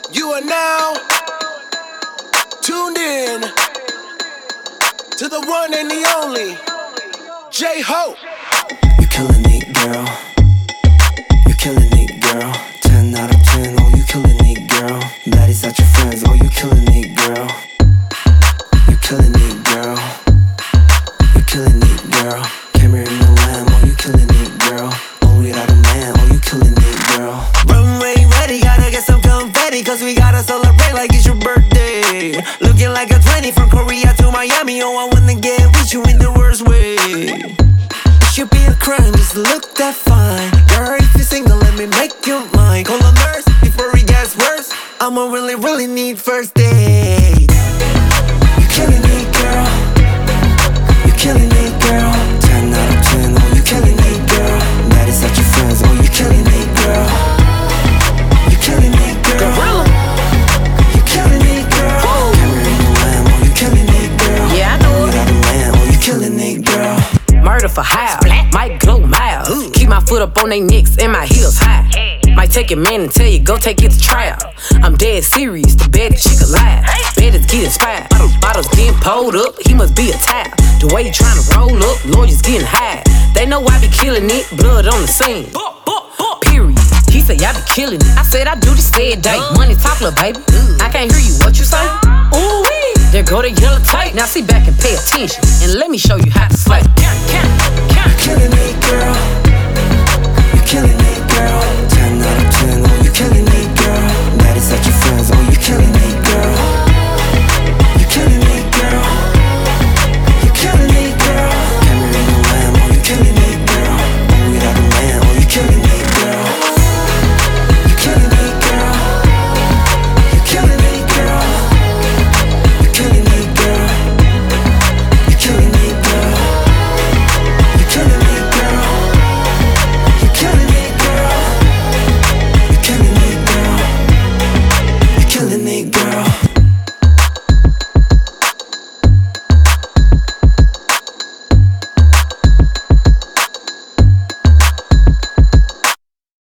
You are now tuned in to the one and the only J-Hope. You killing it, girl. You killing it, girl. 10 out of 10, oh you killing it, girl. Baddies at your friends, oh you killing it, girl. You killing it, girl. You killing it, girl. Camera in the lamb, oh you killing it, girl. Only without a man, oh you killing it, girl. Runway ready, gotta get some confetti, cause we gotta celebrate like it's your birthday. Looking like a 20 from Korea to Miami, oh I wanna get with you in the worst way. It should be a crime just to look that fine. Girl, if you're single, let me make you mine. Call a nurse before it gets worse. I'ma really need first date. You killing it, girl. You killing it, girl. 10 out of 10, oh you killing it, girl. Baddies at your friends, oh you killing it, girl. You killing it, girl. You killing it, girl. Camera in the lamb, oh you killing it, girl. Yeah, I know it. Without a man, oh you killing it, girl. Murder for hire, might glow miles. Keep my foot up on they necks and my heels high. Might take your man and tell you, go take it to trial. I'm dead serious, the bed that she could lie. Bed is getting inspired, bottles getting pulled up. He must be a type. The way he tryna roll up, lawyers getting high. They know I be killing it, blood on the scene. Period. He say I be killing it. I said I do this every day. Money talk, little baby. I can't hear you, what you say? Ooh wee. There go the yellow tape. Now sit back and pay attention, and let me show you how to slay. You killing it, girl. You killing it, girl.